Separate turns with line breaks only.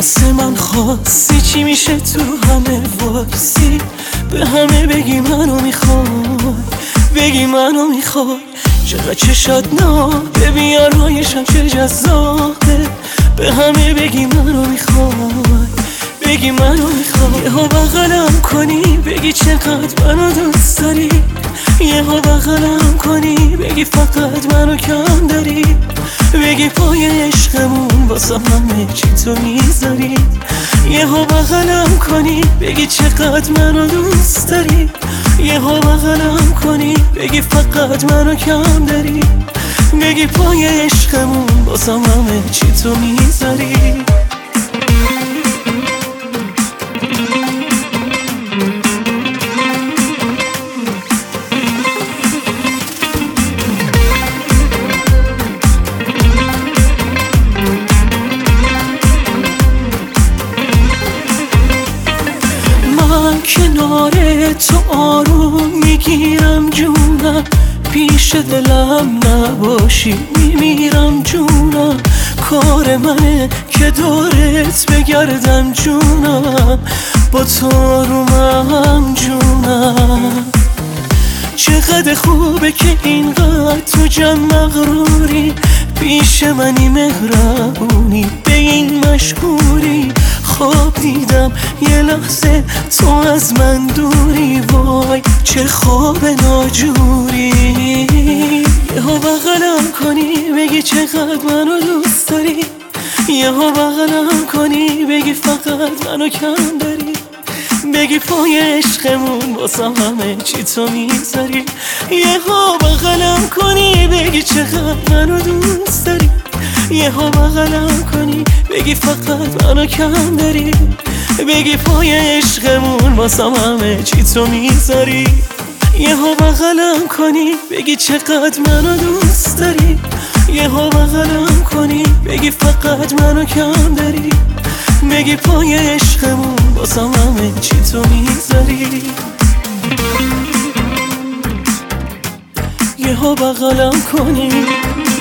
واسه من خواستی چی میشه تو همه وایسی به همه بگی منو میخوای، بگی منو میخوای. چقدر چشات نابه بیارایشم چه جذابه، به همه بگی منو میخوای، بگی منو میخوای. یهو بغلم کنی بگی چقدر منو دوست داری، یهو بغلم کنی بگی فقط منو کم داری، بگی پای عشقمون واسه همه چی تو میذاری. یهو بغلم کنی بگی چقدر منو دوست داری، یهو بغلم کنی بگی فقط منو کم داری، بگی پای عشقمون واسه همه چی تو میذاری. کنار تو آروم میگیرم جونم، پیش دلم نباشی میمیرم جونم. کار منه که دورت بگردم جونم، با تو آرومم جونم. چقدر خوبه که اینقدر تو جمع مغروری، پیش منی مهربونی به این مشهوری. خواب دیدم یه لحظه تو از من دوری، وای چه خواب ناجوری. یهو بغلم کنی بگی چقدر منو دوست داری، یهو بغلم کنی بگی فقط منو کم داری، بگی پای عشقمون واسه همه چی تو میذاری. یهو بغلم کنی بگی چقدر منو دوست داری، یهو بغلم کنی بگی فقط منو کم داری، بگی پای عشقمون واسه همه چی تو میذاری. یهو بغلم کنی بگی چقدر منو دوست داری، یهو بغلم کنی بگی فقط منو کم داری، بگی پای عشقمون واسه همه چی تو میذاری. یهو بغلم کنی